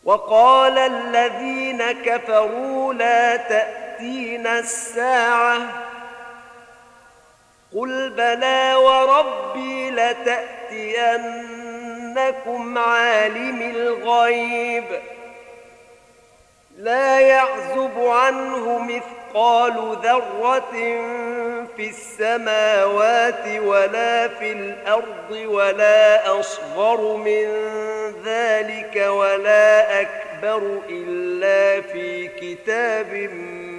وقال الذين كفروا لا تأتينا الساعة قل بلى وربي لتأتينكم عالم الغيب لا يعزب عنه مثقال ذرة في السماوات ولا في الأرض ولا أصغر من ذلك ولا أكبر إلا في كتاب